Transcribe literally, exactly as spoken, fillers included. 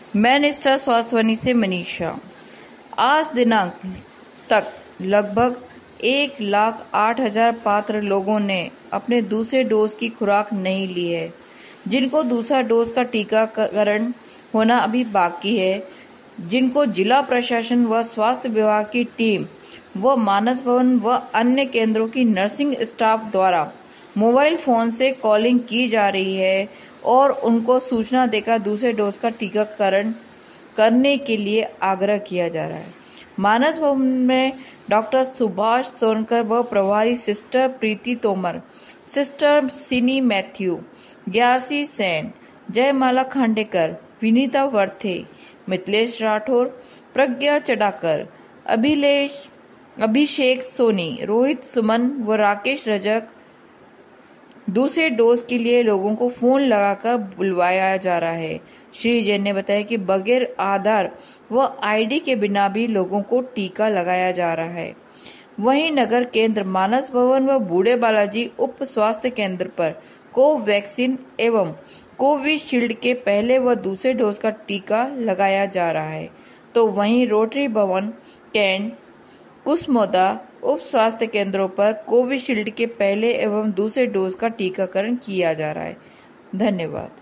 मैं निष्ठा स्वास्थ्यवाणी से मनीषा। आज दिनांक तक लगभग एक लाख आठ हजार पात्र लोगों ने अपने दूसरे डोज की खुराक नहीं ली है, जिनको दूसरा डोज का टीकाकरण होना अभी बाकी है, जिनको जिला प्रशासन व स्वास्थ्य विभाग की टीम व मानस भवन व अन्य केंद्रों की नर्सिंग स्टाफ द्वारा मोबाइल फोन से कॉलिंग की जा रही है और उनको सूचना देकर दूसरे डोज का टीकाकरण करने के लिए आग्रह किया जा रहा है। मानस भवन में डॉक्टर सुभाष सोनकर व प्रभारी सिस्टर प्रीति तोमर, सिस्टर सिनी मैथ्यू, ग्यारसी सेन, जयमाला खांडेकर, विनीता वर्थे, मिथिलेश राठौर, प्रज्ञा चढ़ाकर, अभिलेश अभिषेक सोनी, रोहित सुमन व राकेश रजक दूसरे डोज के लिए लोगों को फोन लगाकर बुलवाया जा रहा है। श्री जैन ने बताया कि बगैर आधार व आईडी के बिना भी लोगों को टीका लगाया जा रहा है। वहीं नगर केंद्र मानस भवन व बूढ़े बालाजी उप स्वास्थ्य केंद्र पर कोवैक्सीन एवं कोविशील्ड के पहले व दूसरे डोज का टीका लगाया जा रहा है, तो वहीं रोटरी भवन, कैंट, कुसमोदा उप स्वास्थ्य केंद्रों पर कोविशील्ड के पहले एवं दूसरे डोज का टीकाकरण किया जा रहा है। धन्यवाद।